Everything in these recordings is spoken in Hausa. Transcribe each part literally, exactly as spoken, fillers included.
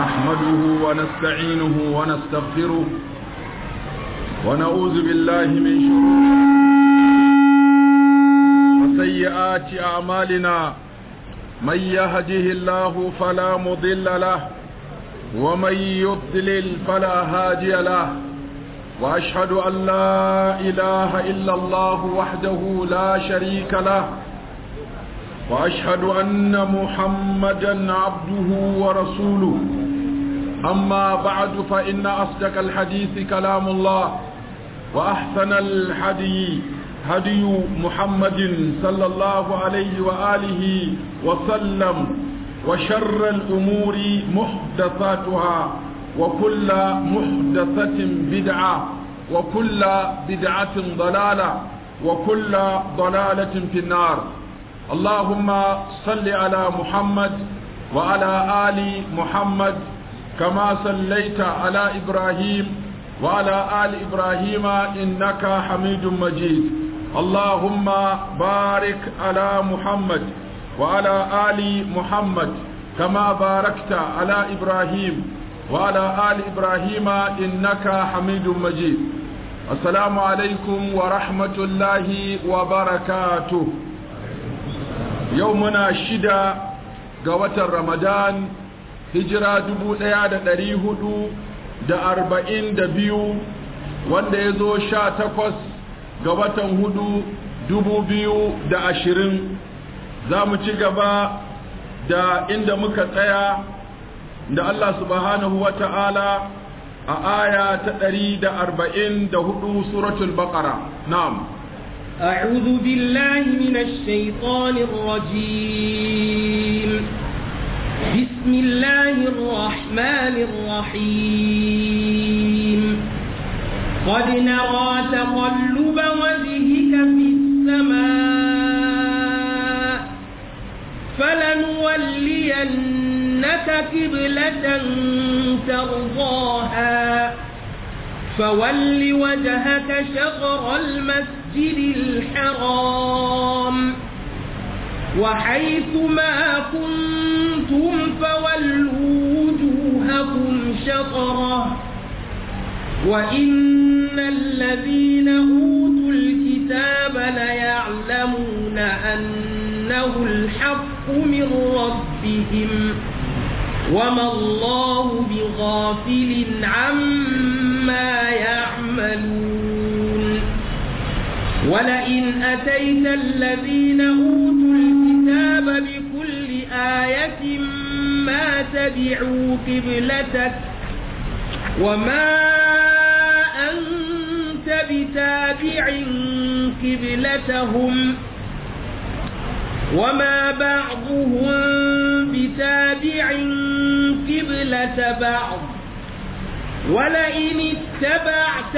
نحمده ونستعينه ونستغفره ونعوذ بالله من شرور وسيئات أعمالنا من يهده الله فلا مضل له ومن يضلل فلا هادي له وأشهد أن لا إله إلا الله وحده لا شريك له وأشهد أن محمدا عبده ورسوله أما بعد فإن أصدق الحديث كلام الله وأحسن الحدي هدي محمد صلى الله عليه وآله وسلم وشر الأمور محدثاتها وكل محدثة بدعة وكل بدعة ضلالة وكل ضلالة في النار. اللهم صل على محمد وعلى آل محمد كما صليت على إبراهيم وعلى آل إبراهيم إنك حميد مجيد. اللهم بارك على محمد وعلى آل محمد كما باركت على إبراهيم وعلى آل إبراهيم إنك حميد مجيد. السلام عليكم ورحمة الله وبركاته. يومنا الشدة قوة رمضان هجرة دبو ديادة دريه دا أربعين دبيو وان يزو شا تقص قوة هدو دبو بيو دا عشرين زامو تيغبا دا اند مكتايا دا الله سبحانه وتعالى آية تدريد أربعين دا هدو سورة البقرة. نعم. أعوذ بالله من الشيطان الرجيم. بسم الله الرحمن الرحيم. قد نرى تقلب وجهك في السماء فلنولينك قبلة ترضاها فول وجهك شطر المسجد الحرام وحيث ما كنتم فولوا وجوهكم شطره وإن الذين أوتوا الكتاب ليعلمون أنه الحق من ربهم وما الله بغافل عما يعملون. ولئن أتيت الذين أوتوا الكتاب بكل آية ما تبعوا قبلتك وما أنت بتابع قبلتهم وما بعضهم بتابع قبلة بعض ولئن اتبعت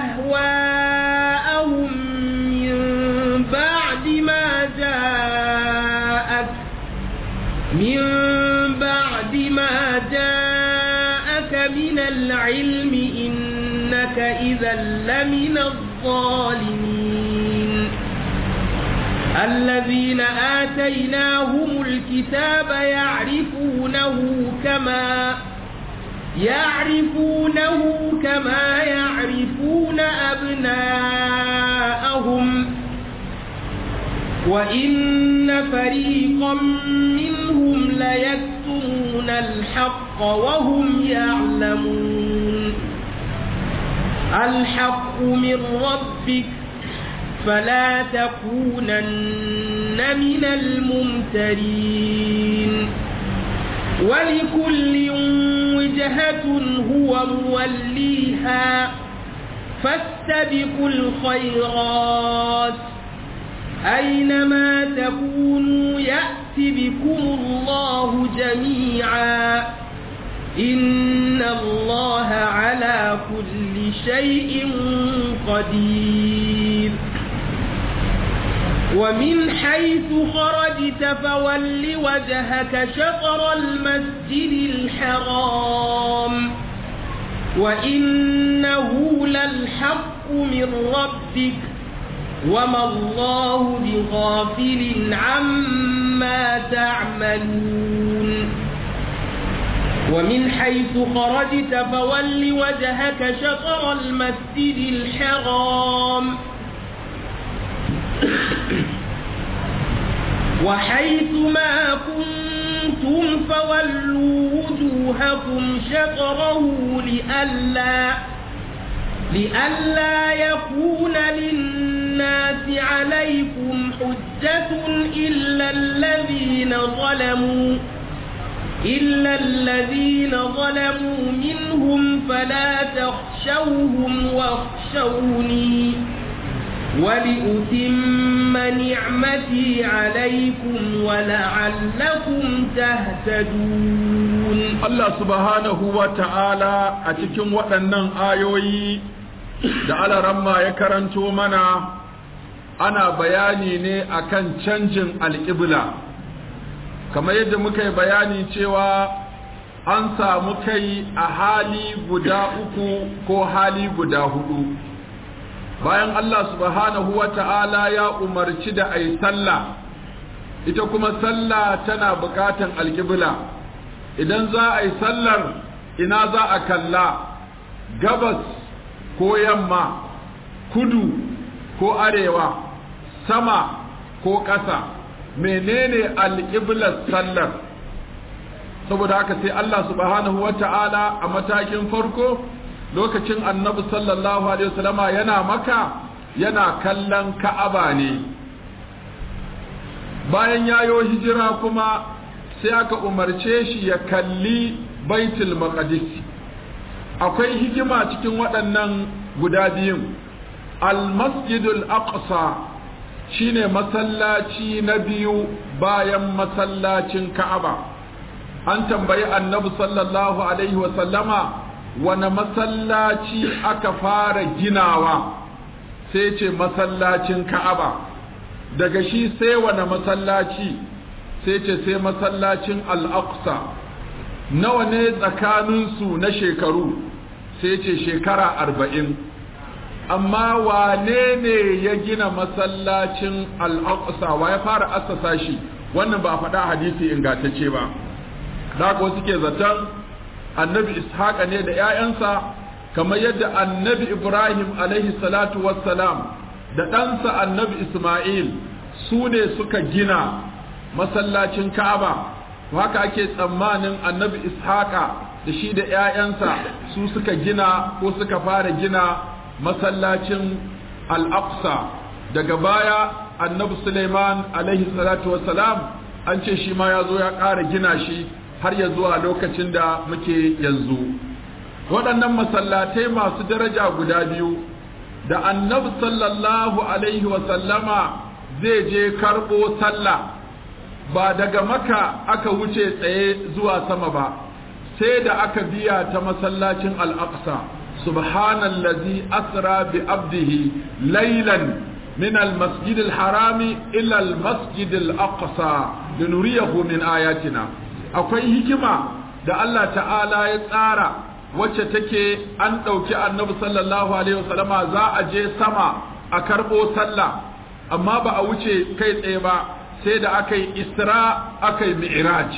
أهواءهم من بعد ما جاءك من بعد ما جاءك من العلم إنك إذا لمن الظالمين. الذين آتيناهم الكتاب يعرفونه كما يعرفونه كما يعرفون أبناءهم وإن فريقا منهم ليكتمون الحق وهم يعلمون. الحق من ربك فلا تكونن من الممترين. ولكل وجهة هو موليها فاستبقوا الخيرات أينما تكونوا يأت بكم الله جميعا إن الله على كل شيء قدير. ومن حيث خرجت فول وجهك شطر المسجد الحرام وإنه للحق من ربك وما الله بغافل عما تعملون. ومن حيث خرجت فول وجهك شطر المسجد الحرام وحيث ما كنتم فولوا وجوهكم شطره لئلا لئلا يكون للناس عليكم حجة إلا الذين ظلموا إلا الذين ظلموا منهم فلا تخشوهم واخشوني ولأتم نعمتي عليكم ولعلكم تهتدون. الله سبحانه وتعالى أتكم وأنن آيوي da alaramma ya karanto mana ana bayani ne akan canjin alƙibla kamar yadda muka yi bayani cewa an samu kai a hali guda uku ko hali guda hudu bayan Allah subhanahu wa ta'ala ya umarci da ai sallah ita kuma sallah tana buƙatan alƙibla idan za a yi sallar ina za a kalla gabas ko yamma kudu ko arewa sama ko ƙasa menene alƙiblar sallar saboda haka sai Allah subhanahu wa ta'ala a matakin farko lokacin annabi sallallahu alaihi wasallama yana maka yana kallon ka'aba ne bayan yayo hijira kuma sai aka umarce shi ya kalli baitul maqdis akwai hikima cikin waɗannan guda biyun al-masjidul aqsa shine masallaci na biyu bayan masallacin ka'aba an tambayi annabi sallallahu alaihi wasallama wane masallaci aka fara ginawa sai ce masallacin ka'aba daga shi sai wane masallaci sai ce sai masallacin al-aqsa nawa ne tsakaninsu na shekaru sai ce shekara arba'in amma wane ne ya gina masallacin al-aqsa wa ya fara assasa shi wannan ba faɗa hadisi ingantacce ba da ko suke zaton annabi ishaqa ne da ƴaƴansa kamar yadda annabi ibrahim alaihi salatu wassalam da ɗansa annabi isma'il su ne suka gina masallacin ka'aba haka ake tsammanin annabi ishaqa da shi da ƴaƴansa su suka gina ko suka fara gina masallacin al-aqsa daga baya annabi suleiman alaihi salatu wassalam an ce shi ma ya zo ya ƙara gina shi har ya zuwa lokacin da muke yanzu waɗannan masallatai masu daraja guda biyu da annabi sallallahu alaihi wasallama zai je karɓo sallah ba daga maka aka wuce tsaye zuwa sama ba sai da aka biya ta masallacin al-aqsa subhanallazi asra bi abdihi laylan min al-masjid al-harami ila al-masjid al-aqsa linuriyahu min ayatina akwai hikima da Allah ta'ala ya tsara wacce take an ɗauki annabi sallallahu alaihi wasallama za a je sama a karɓo sallah amma ba a wuce kai tsaye ba sai da aka yi isra aka yi mi'raj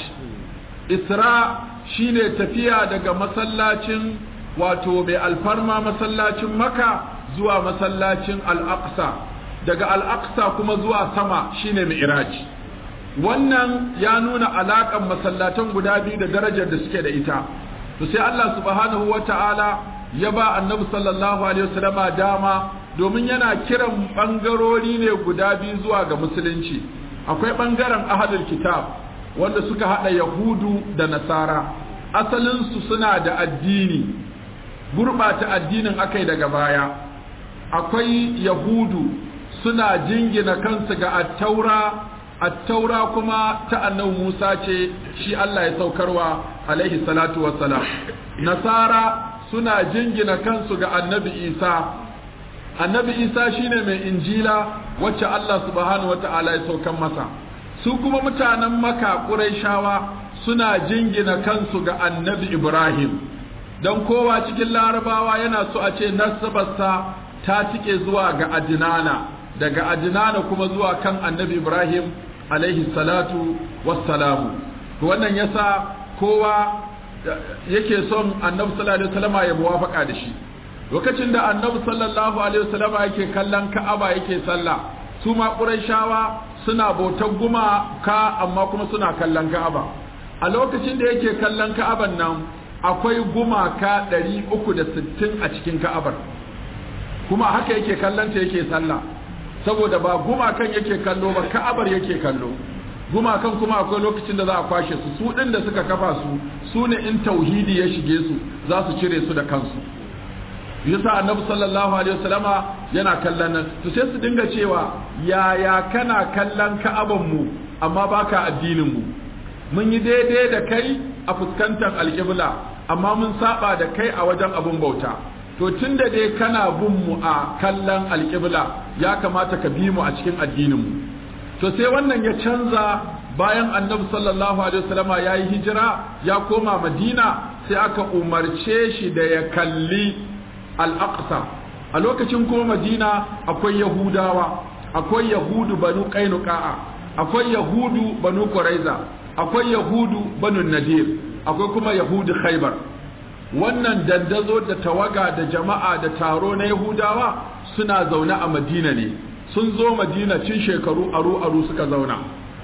isra shine tafiya daga masallacin wato mai alfarma masallacin maka zuwa masallacin al-aqsa daga al-aqsa kuma zuwa sama shine mi'raj wannan ya nuna alaƙan masallatan guda biyu da darajar da suke da ita to sai Allah subhanahu wata'ala ya ba annabi sallallahu alaihi wasallama dama domin yana kiran bangarori ne guda biyu zuwa ga musulunci akwai bangaren ahlul kitab wanda suka hada yahudu da nasara asalin su suna da addini gurbata addinin akai daga baya akwai yahudu suna jingina kansu ga at-taura at-taura kuma ta annabi Musa ce shi Allah ya saukarwa alaihi salatu wassalam nasara suna jingina kansu ga annabi Isa annabi Isa shine mai injila wacce Allah subhanahu wataala ya saukar masa su kuma mutanen Makka Qurayshawa suna jingina kansu ga annabi Ibrahim dan kowa cikin larabawa yana so a ce nasabarsa ta tike zuwa ga Adnana daga Adnana kuma zuwa kan annabi Ibrahim alaihi salatu wassalamu to wannan yasa kowa yake son annabi sallallahu alaihi wasallam ya muwafaka da shi lokacin da annabi sallallahu alaihi wasallam yake kallon ka'aba yake sallah su ma quraishawa suna bautar gumaka amma kuma suna kallon ka'aba a lokacin da yake kallon ka'aban nan akwai gumaka ɗari uku da sittin a cikin ka'abar kuma haka yake kallon ta yake sallah saboda ba gumakan yake kallo ba ka'abar yake kallo gumakan kuma akwai lokacin da za a kwashe su su ɗin da suka kafa su su ne in tauhidi ya shige su za su cire su da kansu yasa annabi sallallahu alaihi wasallama yana kallon nan to sai su dinga cewa yaya kana kallon ka'aban mu amma baka addinin mu mun yi daidai da kai a fuskantar alƙibla amma mun saba da kai a wajen abun bauta to tunda dai kana bin mu a kallon alƙibla ya kamata ka bi mu a cikin addinin mu to sai wannan ya canza bayan annabi sallallahu alaihi wasallama yayi hijira ya koma madina sai aka umarce shi da ya kalli al-aqsa a lokacin kuma madina akwai yahudawa akwai yahudu banu qainuqa akwai yahudu banu quraiza akwai yahudu banu nadir akwai kuma yahudu khaybar wannan dandazo da tawaga da jama'a da taro na yahudawa suna zaune a madina ne sun zo madina cin shekaru aru aru suka zauna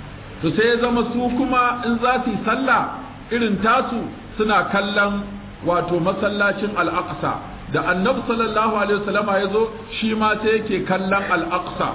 to sai ya zama su kuma in za su yi sallah irin tasu suna kallon wato masallacin al-aqsa da annabi sallallahu alaihi wasallama ya zo shi ma sai yake kallon al-aqsa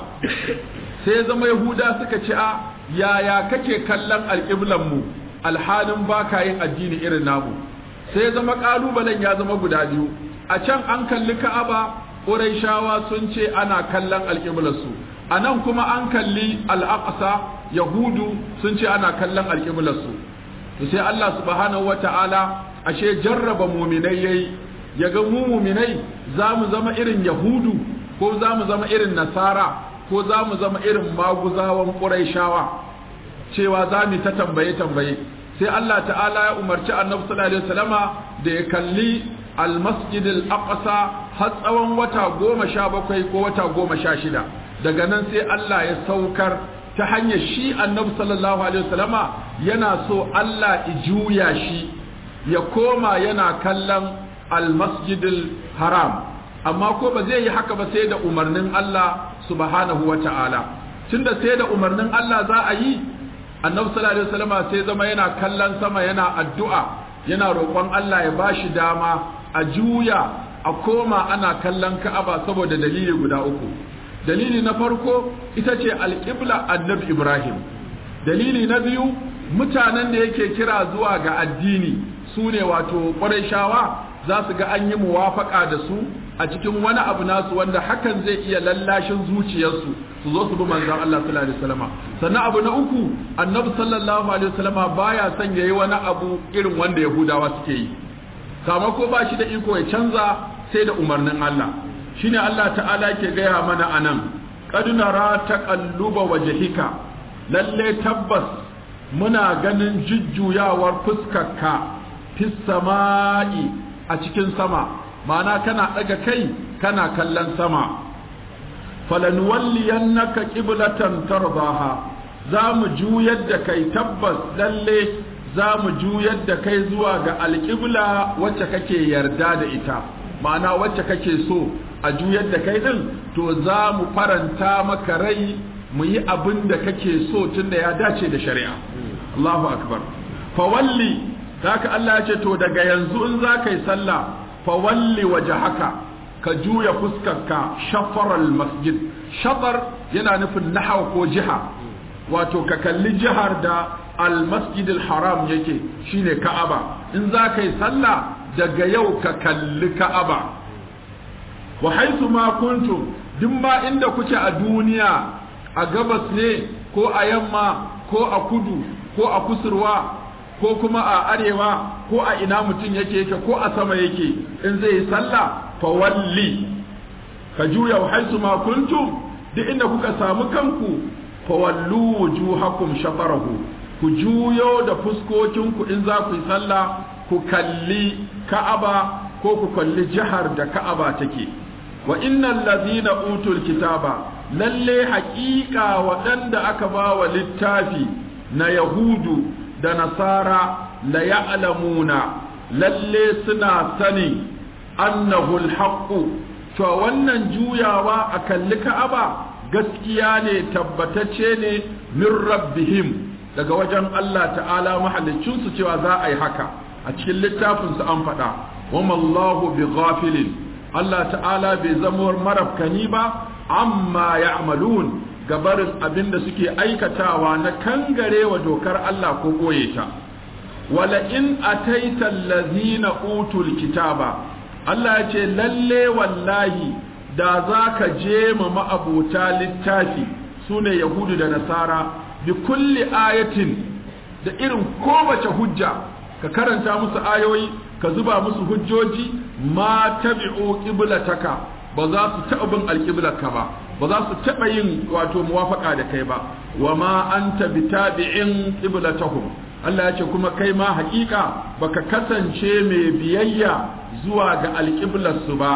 sai ya zama yahuda suka ce a yaya kake kallon alƙiblan mu alhalin baka yin addini irin namu sai ya zama kalubalen ya zama guda biyu a can an kalli ka'aba quraishawa sun ce ana kallon alƙiblar su a nan kuma an kalli al-aqsa yahudu sun ce ana kallon alƙiblar su to sai Allah subhanahu wata'ala ashe jarraba mu'minai yayi yaga mu mu'minai zamu zama irin yahudu ko zamu zama irin nasara ko zamu zama irin maguzawan quraishawa cewa zamu ta tambaye tambaye sai Allah ta'ala ya umarci annabi sallallahu alaihi wasallama da ya kalli al-masjid al-aqsa har tsawon wata goma sha bakwai ko wata goma sha shida daga nan sai Allah ya saukar ta hanyar shi annabi sallallahu alaihi wasallama yana so Allah i juya shi ya koma yana kallon al-masjidil haram amma ko ba zai yi haka ba sai da umarnin Allah subhanahu wata'ala tunda sai da umarnin Allah za a yi annabi sallallahu alaihi wasallama sai zama yana kallon sama yana addu'a yana roƙon Allah ya bashi dama a juya a koma ana kallon Ka'aba saboda dalili guda uku dalili na farko ita ce alƙibla annabi Ibrahim dalili na biyu mutanen da yake kira zuwa ga addini su ne wato ƙurayshawa za su ga an yi muwafaƙa da su a cikin wani abu nasu wanda hakan zai iya lallashin zuciyarsu su zo su bi manzon Allah sallallahu alaihi wasallam sannan abu na uku annabi sallallahu alaihi wasallam baya son yayi wani abu irin wanda yahudawa suke yi kama ko ba shi da iko ya canza sai da umarnin Allah shine Allah ta'ala ke gaya mana anan qad nara taqalluba wajhika lalle tabbas muna ganin jujjuyawar fuskarka fis sama'i a cikin sama ma'ana kana daga kai kana kallon sama falanuwalliyannaka qiblatan tardaha zamu juyar da kai tabbas lalle zamu juyar da kai zuwa ga alqibla wacce kake yarda da ita ma'ana wacce kake so a juyar da kai din to zamu faranta maka rai mu yi abin da kake so tunda ya dace da shari'a Allahu akbar fawalli haka Allah ya ce to daga yanzu in za ka yi sallah fawalli wajhaka ka juya fuskarka shafaral masjid shafar yana nufin nahaw ko jiha wato ka kalli jihar da al masjid al haram yake shine ka'aba in za ka yi sallah daga yau ka kalli ka'aba wa haythu ma kuntum duk ma inda kuke a duniya a gabas ne ko a yamma ko a kudu ko a kusurwa ko kuma a arewa ko a ina mutum yake yake ko a sama yake in zai yi sallah fa walli ka juya haisu ma kuntum duk inda kuka samu kanku fa wallu wujuhakum shafarahu ku juyo da fuskokinku in za ku yi sallah ku kalli ka'aba ko ku kalli jihar da ka'aba take wa innal ladhina utul kitaba lalle haƙiƙa waɗanda aka ba wa littafi na yahudu da nasara la ya'lamuna lalle suna sani annahu alhaqqu to wannan juyawa a kalli Ka'aba gaskiya ne tabbatacce ne min rabbihim daga wajen Allah ta'ala mahallicin su cewa za a yi haka a cikin littafin su an faɗa wama Allahu bi ghafilin Allah ta'ala bai zamo marafkani ba amma ya'malun gabarin abinda suke aikatawa na kangarewa dokar Allah ko koye ta wala in ataita allazina utul kitaba Allah ya ce lalle wallahi da zaka je ma ma'abuta littafi sune yahudu da nasara bi kulli ayatin da irin kowace hujja ka karanta musu ayoyi ka zuba musu hujjoji ma tabi'u qiblataka ba za su taɓa bin alƙiblarka ba ba za su taɓa yin wato muwafaka da kai ba wa ma anta bitabi'in qiblatahum Allah ya ce kuma kai ma haƙiƙa baka kasance mai biyayya zuwa ga alƙiblarsu ba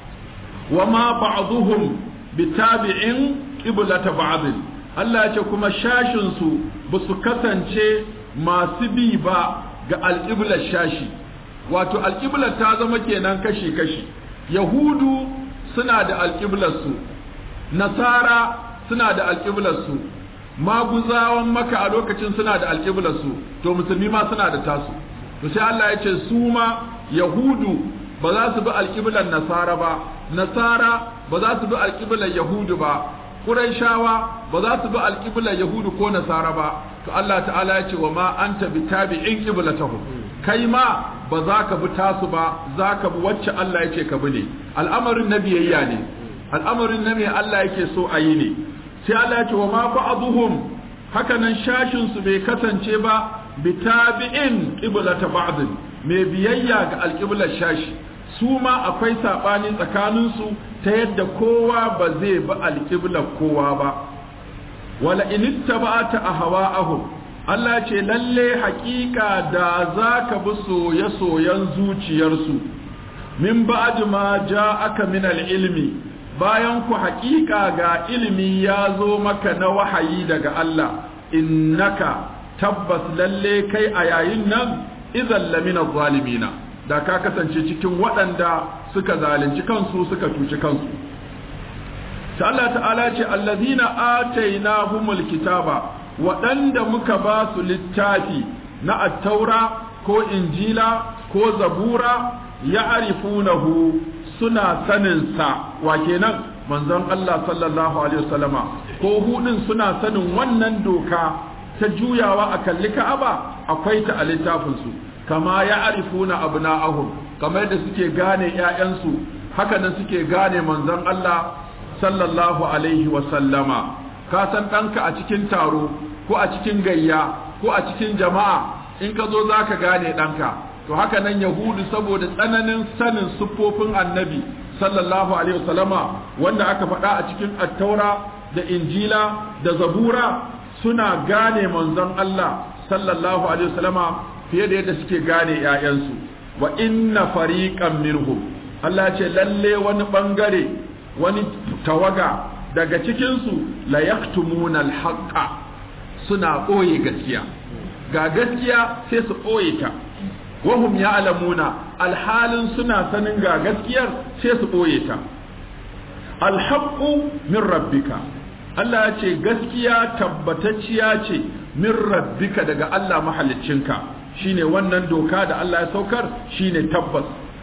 wa ma ba'dhum bitabi'in qiblata ba'd Allah ya ce kuma shashin su ba su kasance masu bi ba ga alƙiblar shashi wato alƙiblar ta zama kenan kashi kashi yahudu suna da alƙiblarsu nasara suna da alƙiblarsu maguzawan maka a lokacin suna da alƙiblarsu to musulmi ma suna da tasu to sai Allah ya ce su ma yahudu ba za su bi alƙiblar nasara ba nasara ba za su bi alƙiblar yahudu ba quraishawa ba za su bi alƙiblar yahudu ko nasara ba to Allah ta'ala ya ce wa ma anta bitabi'in qiblatahum kai ma ba za ka bi tasu ba za ka bi wacce Allah ya ce ka bi ne al'amarin na biyayya ne al'amarin na mai Allah yake so a yi ne sai Allah ya ce wa ma ba'dhum haka nan shashin su bai kasance ba bitabi'in qiblata ba'd mai biyayya ga alqiblar shashi su ma akwai sabani tsakanin su ta yadda kowa ba zai bi alqiblar kowa ba wala in ittaba'ta ahwa'ahum Allah ce lalle haƙiƙa da za ka bi soye-soyen zuciyarsu min ba'd ma ja'aka min al-ilmi bayan ku haƙiƙa ga ilimi ya zo maka na wahayi daga Allah innaka tabbas lalle kai a yayin nan idan lamina zalimina da ka kasance cikin waɗanda suka zalunci kansu suka cuci kansu ta Allah ta'ala ce allazina atainahumul kitaba waɗanda muka ba su littafi na attaura ko injila ko zabura ya arifunahu suna saninsa wa kenan manzon Allah sallallahu alaihi wasallama ko hudin suna sanin wannan doka ta juyawa a kalli Ka'aba akwai ta a littafinsu kama ya arifuna abna'ahum kamar da suke gane ƴaƴansu haka nan suke gane manzon Allah sallallahu alaihi wasallama ka san ɗanka a cikin taro ko a cikin gayya ko a cikin jama'a in ka zo za ka gane ɗanka to haka nan yahudu saboda tsananin sanin siffofin annabi sallallahu alaihi wasallama wanda aka faɗa a cikin attaura da injila da zabura suna gane manzon Allah sallallahu alaihi wasallama fiye da yadda suke gane ƴaƴansu wa inna fariqan minhum Allah ce lalle wani bangare wani tawaga daga cikinsu la yaktumuna al-haqqa suna ɓoye gaskiya ga gaskiya sai su ɓoye ta wahum ya'lamuna alhalin suna sanin ga gaskiyar sai su ɓoye ta alhaqqu min rabbika Allah ya ce gaskiya tabbatacciya ce min rabbika daga Allah mahaliccinka shine wannan doka da Allah ya saukar shine tabbas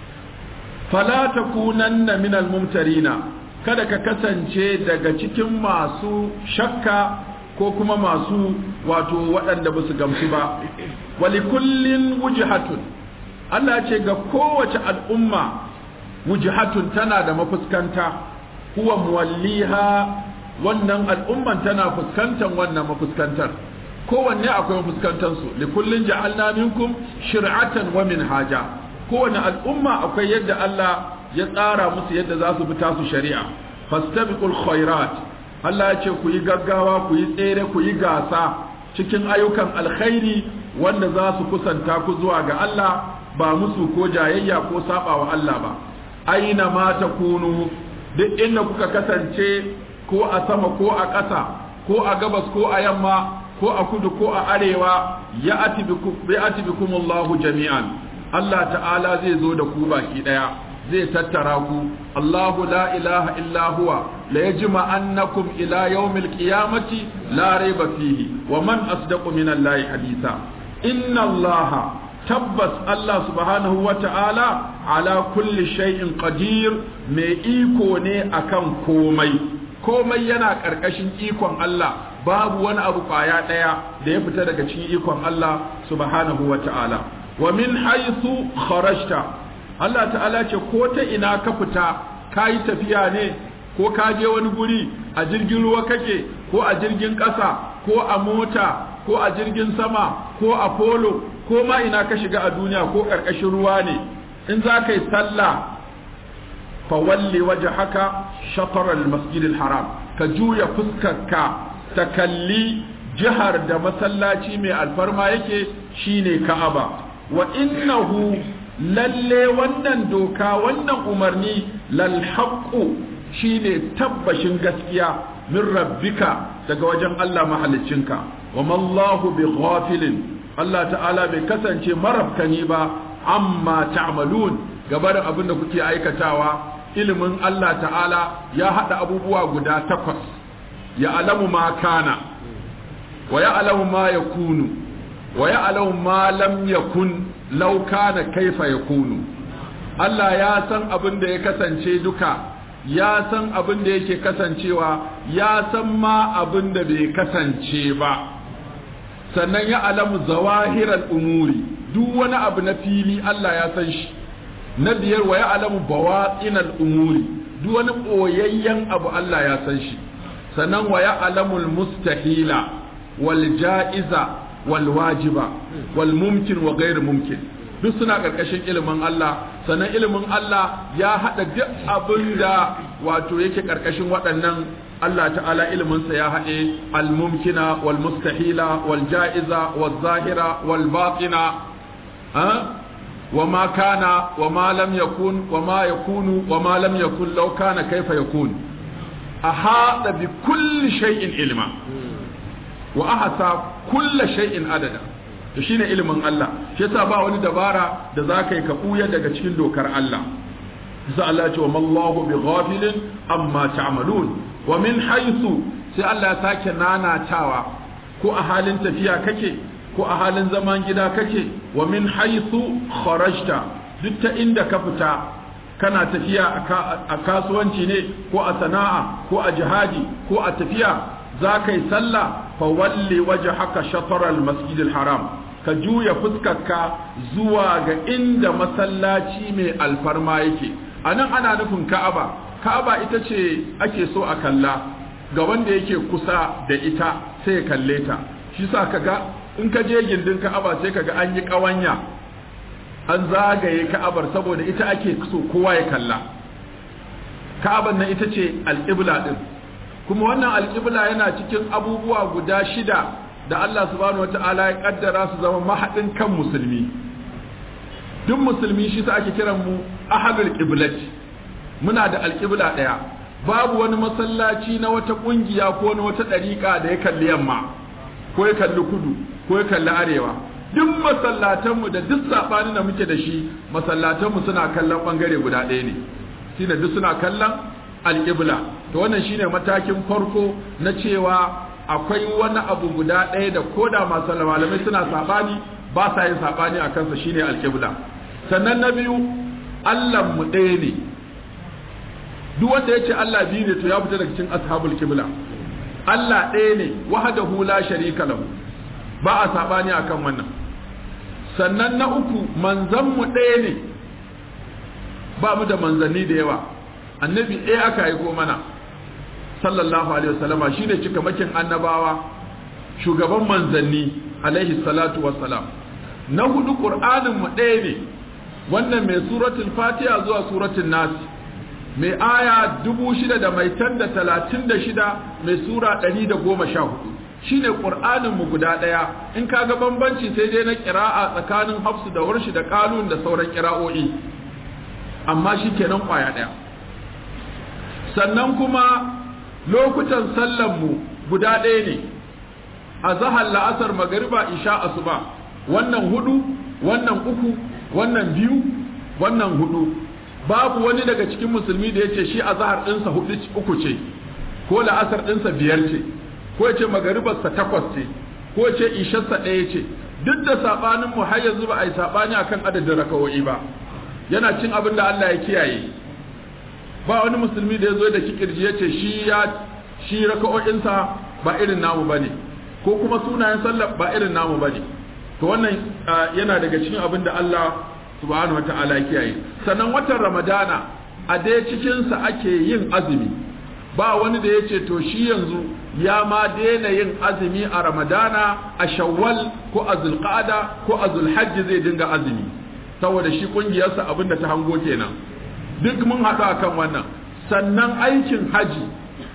fala takunanna minal mumtarina kada ka kasance daga cikin masu shakka ko kuma masu wato waɗanda ba su gamsu ba wali kullin wujhatun Allah ce ga kowace al'umma wujhatun tana da mafuskanta huwa muwalliha wannan al'umman tana fuskantar wannan mafuskantar kowanne akwai mafuskantar su li kullin ja'alna minkum shir'atan wa minhaja kowanne al'umma akwai yadda Allah ya tsara musu yadda za su bi tasu shari'a fastabiqul khairat Allah ya ce ku yi gaggawa ku yi tsere ku yi gasa cikin ayyukan alkhairi wanda za su kusanta ku zuwa ga Allah ba musu ko jayayya ko saba wa Allah ba aina ma takunu duk inda kuka kasance ko a sama ko a ƙasa ko a gabas ko a yamma ko a kudu ko a arewa ya ati bikumullahu jami'an Allah ta'ala zai zo da ku baki daya zai tattara ku Allahu la ilaha illa huwa la yajma annakum ila yawmil qiyamati la rayba fihi wa man asdaqu minallahi haditha inna Allaha tabbas Allah subhanahu wa ta'ala ala kulli shay'in qadir mai iko ne akan komai komai yana karkashin ikon Allah babu wani abu kwaya daya da ya fita daga cikin ikon Allah subhanahu wa ta'ala wa min haythu kharajta Allah ta'ala ce ko ta ina ka fita kayi tafiya ne ko ka je wani guri a jirgin ruwa kake ko a jirgin ƙasa ko a mota ko a jirgin sama ko a polo ko ma ina ka shiga a duniya ko ƙarƙashin ruwa ne in za ka yi sallah fa walli wajhaka shatr al-masjid al-haram ka juya fuskarka ta kalli jihar da masallaci mai alfarma yake shine Ka'aba wa innahu lalle wannan doka wannan umarni lal haqqu shine tabbashin gaskiya min rabbika daga wajen Allah mahaliccinka wa mallahu bi ghafilin Allah ta'ala bai kasance marabkani ba amma ta'malun gaba da abin da kuke aikatawa ilimin Allah ta'ala ya hada abubuwa guda takwas ya alamu ma kana wa ya alamu ma yakunu wa ya alamu ma lam yakun law kana kaifa yakunu Allah ya san abin da ya kasance duka ya san abin da yake kasancewa ya san ma abin da bai kasance ba sannan ya alamu zawahiral umuri duk wani abu na fili Allah ya san shi na biyar wa ya alamu bawatinal umuri duk wani boyayyen abu Allah ya san shi sannan wa ya alamul mustahila wal ja'iza wal wajiba wal mumkin wa ghairu mumkin duk suna karkashin ilimin Allah sannan ilimin Allah ya hada duk abin da wato yake karkashin waɗannan Allah ta'ala iliminsa ya haɗe al-mumkina wal mustahila wal ja'iza wal zahira wal batina wa ma kana wa ma lam yakun wa ma yakunu wa ma lam yakun law kana kaifa yakun ahata bi kulli shay'in ilma wa ahata kulli shay'in adada to shine ilimin Allah shi yasa ba wani dabara da zaka yi ka buya daga cikin dokar Allah sai Allah ya ce wa mallahu bi ghafilin amma ta'malun wa min haythu sai Allah ya sake nanatawa ko a halin tafiya kake ko a halin zaman gida kake wa min haythu kharajta duk ta inda ka fita kana tafiya a kasuwanci ne ko a sana'a ko a jihadi ko a tafiya za ka yi sallah fa walli wajhaka shatr al-masjid al-haram ka juya fuskarka zuwa ga inda masallaci mai alfarma yake anan ana nufin Ka'aba Ka'aba ita ce ake so a kalla ga wanda yake kusa da ita sai ya kalle ta shi sa kaga in ka je gindin Ka'aba sai kaga an yi kawanya an zagaye Ka'abar saboda ita ake so kowa ya kalla Ka'abar nan ita ce al-qibla din kuma wannan al-qibla yana cikin abubuwa guda shida da Allah subhanahu wata'ala ya kaddara su zama mahadin kan musulmi duk musulmi shi sa ake kiran mu ahadul qiblati muna da alƙibla ɗaya babu wani masallaci na wata ƙungiya ko na wata ɗariƙa da ya kalli yamma ko ya kalli kudu ko ya kalli arewa duk masallatanmu da duk saɓani da muke da shi masallatanmu suna kallon ɓangare guda ɗaya ne shine duk suna kallon alƙibla to wannan shine matakin farko na cewa akwai wani abu guda ɗaya da koda masu malamai suna saɓani ba sa yin saɓani a kansa shine alƙibla sannan na biyu Allah mu ɗaya ne duk wanda ya ce Allah biyu ne to ya fita daga cikin ashabul kibla Allah ɗaya ne wahdahu la sharika lahu ba a sabani akan wannan sannan na uku manzan mu ɗaya ne ba mu da manzanni da yawa annabi ɗaya aka aiko mana sallallahu alaihi wasallama shine cikamakin annabawa shugaban manzanni alaihi salatu wassalam na hudu qur'anin mu ɗaya ne wannan mai suratul fatiha zuwa suratul nas mai aya dubu shida da mai tan da talatin da shida mai sura ɗari da goma sha hudu shine qur'anin mu guda ɗaya in kaga bambanci sai dai na qira'a tsakanin hafsu da warshi da qalun da sauran qira'o'i amma shi kenan kwaya ɗaya sannan kuma lokutan sallan mu guda ɗaya ne a zahar la'asar magariba isha asuba wannan hudu wannan uku wannan biyu wannan hudu babu wani daga cikin musulmi da yace shi azhar ɗinsa hudu uku ce ko la'asar ɗinsa biyar ce ko yace magaribarsa takwas ce ko yace isharsa ɗaya ce duk da sabanin mu har yanzu ba a yi sabani akan adadin rakawoyi ba yana cin abin da Allah ya kiyaye ba wani musulmi da ya zo da kikirji yace shi ya shi raka'o'insa ba irin namu bane ko kuma sunayen sallah ba irin namu bane to wannan yana daga cikin abin da Allah subhanahu wata'ala kiyaye sannan watan ramadana a dai cikin sa ake yin azumi ba wani da yace to shi yanzu ya ma daina yin azumi a ramadana a shawwal ko a zulqa'ada ko a zulhajj zai dinga azumi saboda shi kungiyarsa abin da ta hango kenan duk mun haɗu akan wannan sannan aikin haji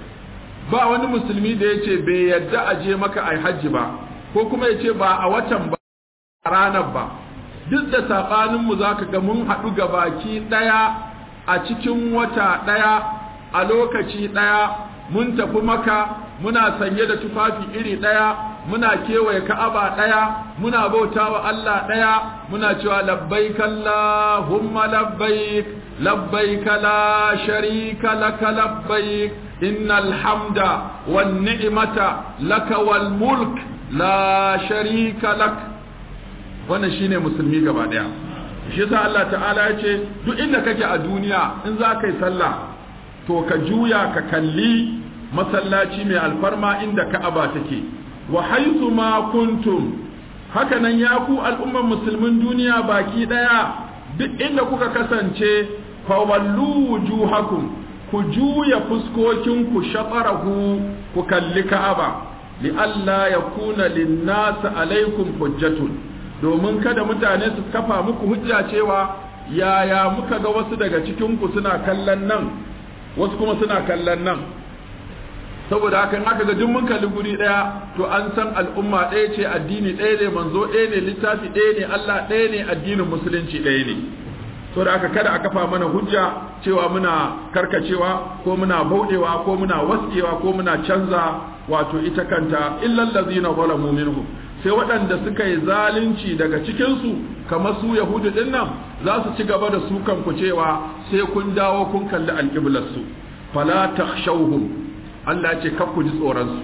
ba wani musulmi da yace bai yadda a je maka ai haji ba ko kuma yace ba a watan ba a ranar ba duk da sabaninmu za ka ga mun haɗu ga baki ɗaya a cikin wata ɗaya a lokaci ɗaya mun tafi maka muna sanye da tufafi iri ɗaya muna kewaye ka'aba ɗaya muna bauta wa Allah ɗaya muna cewa labbaik Allahumma labbaik labbaik la sharika laka labbaik innal hamda wan ni'mata laka wal mulk la sharika lak wannan shine musulmi gaba daya shi yasa Allah ta'ala ya ce duk inda kake a duniya in za ka yi sallah to ka juya ka kalli masallaci mai alfarma inda Ka'aba take wa haythu ma kuntum haka nan ya ku al'umman musulmin duniya baki daya duk inda kuka kasance fa wallu wujuhakum ku juya fuskokin ku shatarahu ku kalli Ka'aba li alla yakuna lin-nas alaikum hujjatun domin kada mutane su kafa muku hujja cewa yaya muka ga wasu daga cikin ku suna kallon nan wasu kuma suna kallon nan saboda haka in aka ga duk mun kalli guri daya to an san al'umma ɗaya ce addini ɗaya ne manzo ɗaya ne littafi ɗaya ne Allah ɗaya ne addinin musulunci ɗaya ne saboda haka kada a kafa mana hujja cewa muna karkacewa ko muna bauɗewa ko muna waskewa ko muna canza wato ita kanta illal ladzina zalamu minhum sai waɗanda suka yi zalunci daga cikinsu kamar su yahudu ɗin nan za su ci gaba da su kanku cewa sai kun dawo kun kalli alƙiblarsu fala takhshawhum Allah ce kar ku ji tsoronsu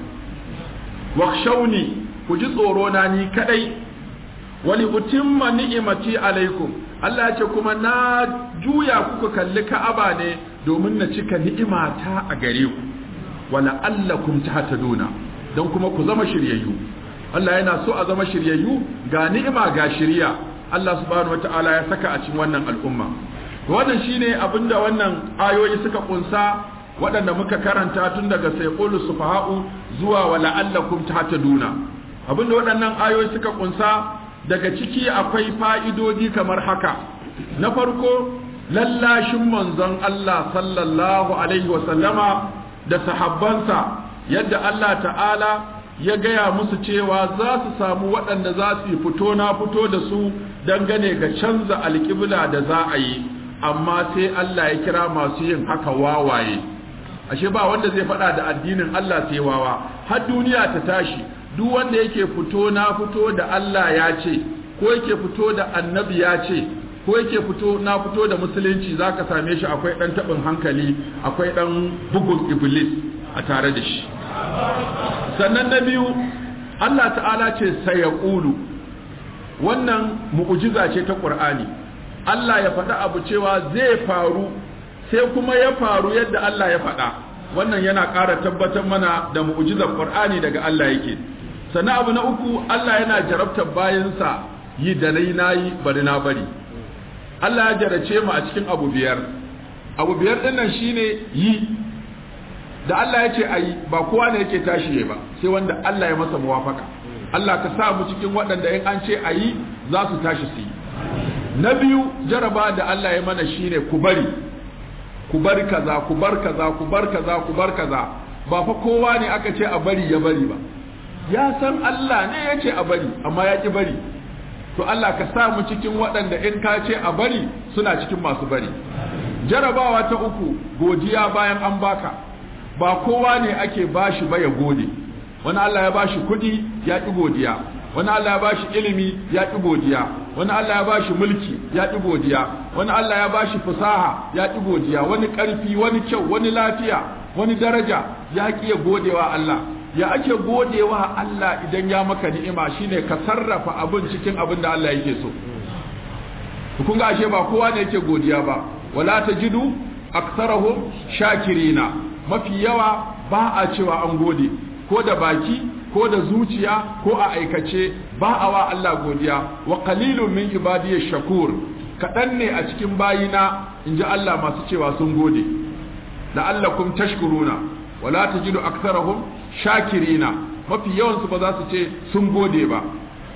wakhshawni ku ji tsoro na ni kadai wali utimma ni'imati alaikum Allah ce kuma na juya kuka kalli Ka'aba ne domin na cika ni'imata a gare ku wala allakum tahtaduna don kuma ku zama shiryayyu Allah yana so a zama shiryayyu ga ni'ima ga shiriya Allah subhanahu wataala ya saka a cikin wannan al'umma wannan shine abinda wannan ayoyi suka kunsa waɗanda muka karanta tun daga sayqulu sufaha'u zuwa wa la'allakum tahtaduna abinda waɗannan ayoyi suka kunsa daga ciki akwai fa'idodi kamar haka na farko lallashin manzon Allah sallallahu alaihi wa sallama da sahabbansa yadda Allah ta'ala ya gaya musu cewa za su samu waɗanda za su yi fito na fito da su dangane ga canza alƙibla da za a yi amma sai Allah ya kira masu yin haka wawaye ashe ba wanda zai faɗa da addinin Allah sai wawa har duniya ta tashi duk wanda yake fito na fito da Allah ya ce ko yake fito da annabi ya ce ko yake fito na fito da musulunci zaka same shi akwai ɗan taɓin hankali akwai ɗan bugun iblis a tare da shi sannan na biyu Allah ta'ala ce sai ya ƙulu wannan mu'ujiza ce ta ƙur'ani Allah ya faɗa abu cewa zai faru sai kuma ya faru yadda Allah ya faɗa wannan yana ƙara tabbatar mana da mu'ujizar ƙur'ani daga Allah yake sannan abu na uku Allah yana jarabtar bayansa yi da nai nayi bari na bari Allah ya jarace mu a cikin abu biyar abu biyar ɗin nan shine yi da Allah ya ce a yi ba kowa ne yake tashi ba sai wanda Allah ya masa muwafaka Allah ka sa mu cikin waɗanda in an ce a yi za su tashi su yi na biyu jaraba da Allah ya mana shine ku bari ku bar kaza ku bar kaza ku bar kaza ku bar kaza ba fa kowa ne aka ce a bari ya bari ba ya san Allah ne ya ce a bari amma ya ki bari to Allah ka sa mu cikin waɗanda in ka ce a bari suna cikin masu bari jarabawa ta uku godiya bayan an baka ba kowa ne ake bashi ba ya gode wani Allah ya bashi kuɗi ya ƙi godiya wani Allah ya bashi ilimi ya ƙi godiya wani Allah ya bashi mulki ya ƙi godiya, wani Allah ya bashi fasaha ya ƙi godiya, wani ƙarfi, wani kyau, wani lafiya, wani daraja ya ƙi ya godewa Allah. Ya ake godewa Allah idan ya maka ni'ima shine ka sarrafa abin cikin abin da Allah yake so. Kun ga ashe ba kowa ne yake godiya ba. Wala tajidu aktsarahum shakirina. Mafi yawa ba a cewa an gode, ko da baki ko da zuciya ko a aikace ba a wa Allah godiya. Wa qalilun min ibadiyash shakur. Kaɗan ne a cikin bayina in ji Allah masu cewa sun gode. La'allakum tashkuruna. Wala tajidu aktsarahum shakirina. Mafi yawansu ba za su ce sun gode ba.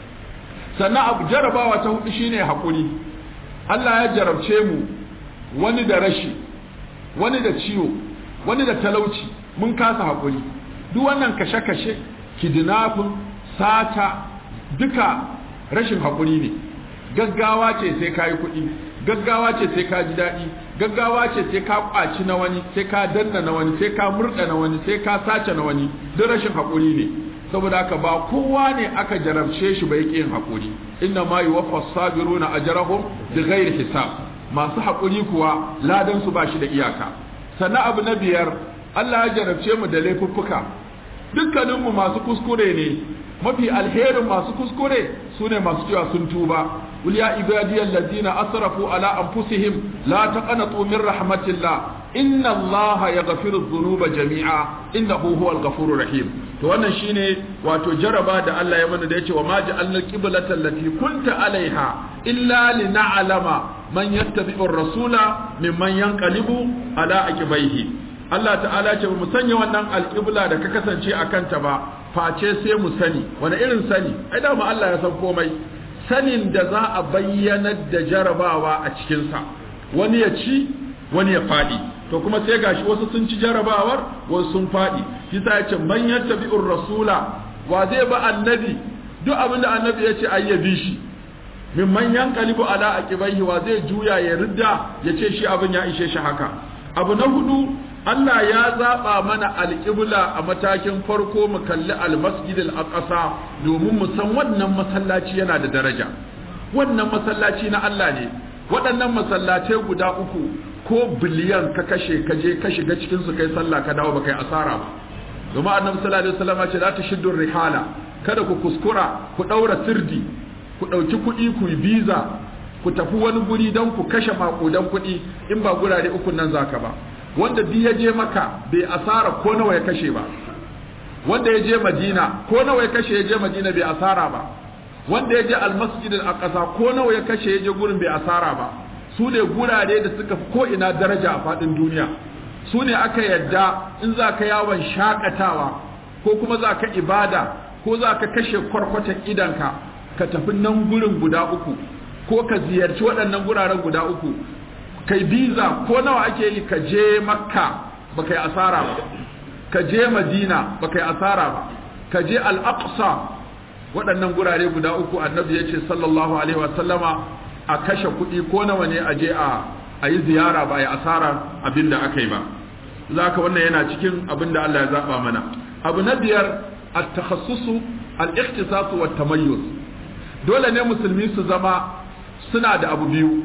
Sannan abu jarabawa ta hudu shine haƙuri. Allah ya jarabce mu wani da rashi, wani da ciwo, wani da talauci, mun kasa haƙuri. Duk wannan kashe-kashe, kidnapping, sata, duka rashin haƙuri ne. Gaggawa ce sai ka yi kuɗi, gaggawa ce sai ka ji daɗi, gaggawa ce sai ka ƙwaci na wani, sai ka danna na wani, sai ka murɗa na wani, sai ka sace na wani, duk rashin haƙuri ne. Saboda haka ba kowa ne aka jarabce shi ba yake yin haƙuri. Inna ma yuwaffa sabiruna ajrahum bighairi hisab. Masu haƙuri kuwa ladan su ba shi da iyaka. Sannan abu na biyar, Allah ya jarabce mu da laifuffuka. Dukkanin mu masu kuskure ne. Mafi alherin masu kuskure sune masu cewa sun tuba. Qul ya ibadiyal ladina asrafu ala anfusihim la taqnatu min rahmatillah. Inna Allah yaghfiru dhunuba jami'a innahu huwal ghafurur rahim. To wannan shine wato jaraba da Allah ya mana da yace wa ma ja'alna qiblata allati kunta alaiha illa lina'lama man yattabi'u ar-rasula mimman yanqalibu ala aqibaihi. Allah ta'ala ce mu sanya wannan alqibla da ka kasance akan ta ba face sai mu sani. Wani irin sani? Ai da mu Allah ya san komai. Sanin da za a bayyana da jarabawa a cikin sa. Wani ya ci, wani ya fadi. To kuma sai gashi wasu sun ci jarabawar, wasu sun fadi. Shi sa yace man yattabi'ur rasula, wa zai ba annabi, duk abin da annabi yace ai ya bi shi. Min man yanqalibu ala aqibaihi, wa zai juya ya ridda yace shi abin ya ishe shi haka. Abu na hudu, Allah ya zaba mana alqibla a matakin farko mu kalli al-masjid al-aqsa domin mu san wannan masallaci yana da daraja. Wannan masallaci na Allah ne. Waɗannan masallatai guda uku ko biliyan ka kashe ka je ka shiga cikin su kai sallah ka dawo ba kai asara ba. Domin Annabi sallallahu alaihi wasallam ya ce la tashiddu rihala, kada ku kuskura ku daura sirdi, ku dauki kuɗi ku yi biza, ku tafi wani guri don ku kashe makudan kuɗi in ba gurare uku nan zaka ba. Wanda duk ya je Makka bai asara ko nawa ya kashe ba. Wanda ya je Madina ko nawa ya kashe ya je Madina bai asara ba. Wanda ya je Al-Masjid Al-Aqsa ko nawa ya kashe ya je gurin bai asara ba. Su ne gurare da suka fi ko ina daraja a faɗin duniya. Su ne aka yadda in za ka yawon shakatawa ko kuma za ka ibada ko za ka kashe kwarkwatan idanka ka tafi nan gurin guda uku ko ka ziyarci waɗannan guraren guda uku kai biza ko nawa ake yi ka je Makka ba kai asara ba, ka je Madina ba kai asara ba, ka je Al-Aqsa. Waɗannan gurare guda uku Annabi ya ce sallallahu alaihi wa sallama a kashe kuɗi ko nawa ne a je a yi ziyara ba a yi asara abin da aka yi ba. Za ka wannan yana cikin abin da Allah ya zaɓa mana. Abu na biyar at-takhassusu al-ikhtisasu wa tamayyuz. Dole ne musulmi su zama suna da abu biyu.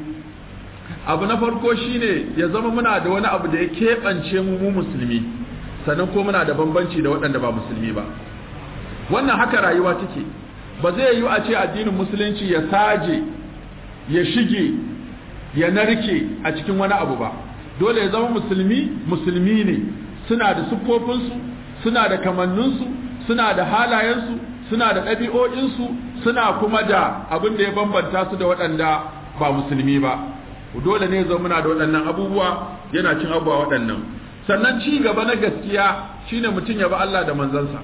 Abu na farko shine ya zama muna da wani abu da ya keɓance mu mu musulmi, sannan ko muna da bambanci da waɗanda ba musulmi ba. Wannan haka rayuwa take. Ba zai yiwu a ce addinin musulunci ya saje ya shige ya narke a cikin wani abu ba. Dole ya zama musulmi musulmi ne, suna da siffofinsu, suna da kamanninsu, suna da halayensu, suna da ɗabi'o'insu, suna kuma da abin da ya bambanta su da waɗanda ba musulmi ba. Dole ne ya zama muna da waɗannan abubuwa, yana cin abubuwa waɗannan. Sannan ci gaba na gaskiya shine mutum ya bi Allah da manzansa.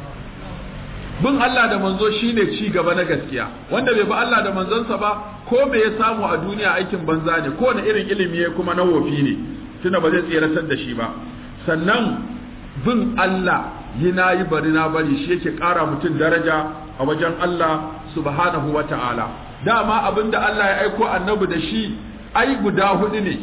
Bin Allah da manzo shine ci gaba na gaskiya. Wanda bai bi Allah da manzansa ba ko bai ya samu a duniya aikin banza ne, ko wani irin ilimi ya kuma na wofi ne, tunda ba zai tseratar da shi ba. Sannan bin Allah yi na yi bari na bari shi yake ƙara mutum daraja a wajen Allah subhanahu wa ta'ala. Dama abin da Allah ya aiko annabi da shi ai guda hudu ne: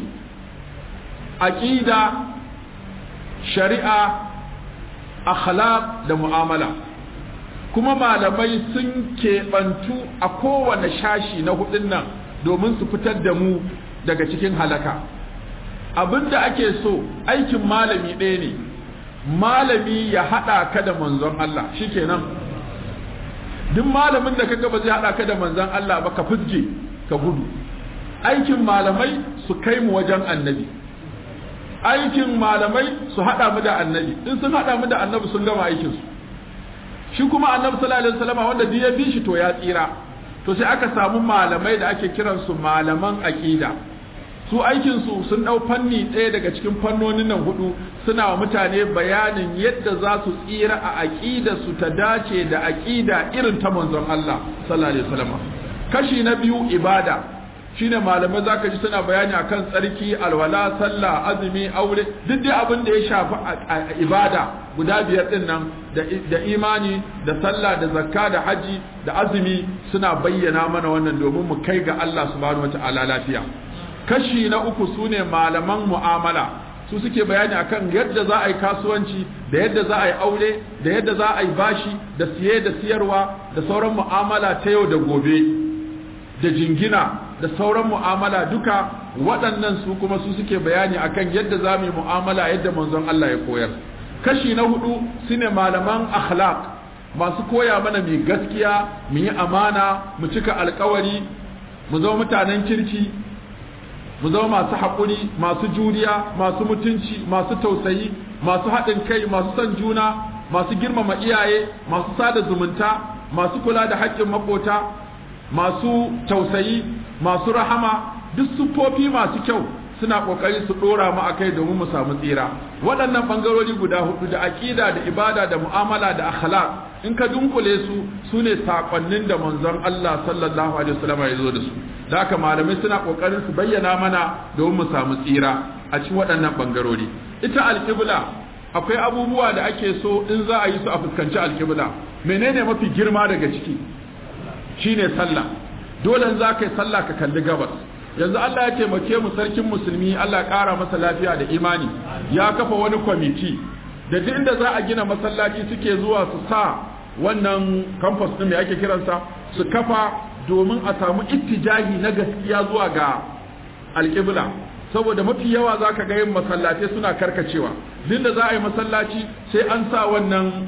aqida, shari'a, akhlaq da mu'amala. kuma malamai sun keɓantu a kowane shashi na hudun nan domin su fitar da mu daga cikin halaka. Abinda ake so aikin malami ɗaya ne, malami ya haɗa ka da manzon Allah shikenan. Duk malamin da kaga ba zai haɗa ka da manzon Allah ba ka fizge ka gudu. Aikin malamai su kai mu wajen annabi, aikin malamai su haɗa mu da annabi, in sun haɗa mu da annabi sun gama aikinsu. Shi kuma annabi sallallahu alaihi wasallam wanda duk ya bi shi to ya tsira. To sai aka samu malamai da ake kiransu malaman aqida, su aikinsu sun ɗau fanni ɗaya daga cikin fannonin nan hudu, suna wa mutane bayanin yadda za su tsira a aqida su ta dace da aqida irin ta manzon Allah sallallahu alaihi wasallam. Kashi na biyu ibada, shine malamai zaka ji suna bayani akan tsarki, alwala, sallah, azumi, aure, duk dai abin da ya shafi ibada guda biyar din nan da imani da sallah da zakka da haji da azumi suna bayyana mana wannan domin mu kai ga Allah subhanahu wataala lafiya. Kashi na uku sune malaman mu'amala, su suke bayani akan yadda za a yi kasuwanci da yadda za a yi aure da yadda za a yi bashi da siye da siyarwa da sauran mu'amala ta yau da gobe da jingina da sauran mu'amala duka waɗannan su kuma su suke bayani akan yadda za mu yi mu'amala yadda manzon Allah ya koyar. Kashi na hudu sune malaman akhlaq, masu koya mana mai gaskiya, mu yi amana, mu cika alkawari, mu zama mutanen kirki, mu zama masu haƙuri, masu juriya, masu mutunci, masu tausayi, masu haɗin kai, masu son juna, masu girmama iyaye, masu sada zumunta, masu kula da haƙƙin maƙota, masu tausayi, masu rahama, duk siffofi masu kyau suna kokari su dora mu akai domin mu samu tsira. Waɗannan bangarori guda hudu da aqida da ibada da mu'amala da akhlaq in ka dunkule su sune sakonnin da manzon Allah sallallahu alaihi wasallam ya zo da su. Da haka malamai suna kokarin su bayyana mana domin mu samu tsira a cikin waɗannan bangarori. Ita alqibla akwai abubuwa da ake so in za a yi su a fuskanci alqibla. Menene mafi girma daga ciki? Shine sallah. Dole in za ka yi sallah ka kalli gabas. Yanzu Allah ya taimake mu sarkin musulmi, Allah ya ƙara masa lafiya da imani, ya kafa wani kwamiti da duk inda za a gina masallaci suke zuwa su sa wannan campus din da ake kiransa su kafa domin a samu ittijahi na gaskiya zuwa ga alƙibla. Saboda mafi yawa za ka ga yin masallatai suna karkacewa, duk da za a yi masallaci sai an sa wannan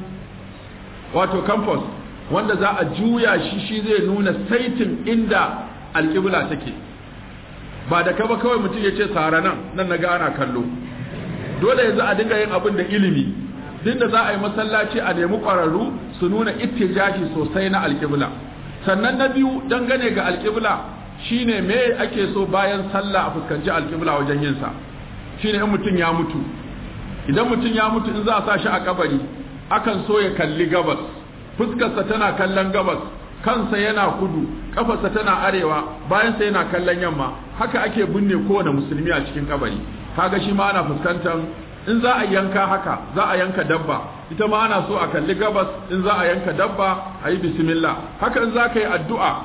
wato campus wanda za a juya shi shi zai nuna saitin inda alƙibla take. Ba da kaba kawai mutum ya ce tsara nan nan na ana kallo. Dole yanzu a dinga yin abin da ilimi, din da za a yi masallaci a nemi ƙwararru su nuna ittijahi sosai na alƙibla. Sannan na biyu dangane ga alƙibla shine me ake so bayan sallah a fuskanci alƙibla wajen yin sa. Shine in mutum ya mutu, idan mutum ya mutu in za a sa shi a kabari akan so ya kalli gabas, fuskarsa tana kallon gabas, kansa yana kudu, kafarsa tana arewa, bayansa yana kallon yamma. Haka ake binne kowane musulmi a cikin kabari. Kaga shi ma ana fuskantar, in za a yanka haka za a yanka dabba, ita ma ana so a kalli gabas. In za a yanka dabba a yi bismillah. Haka in za ka yi addu'a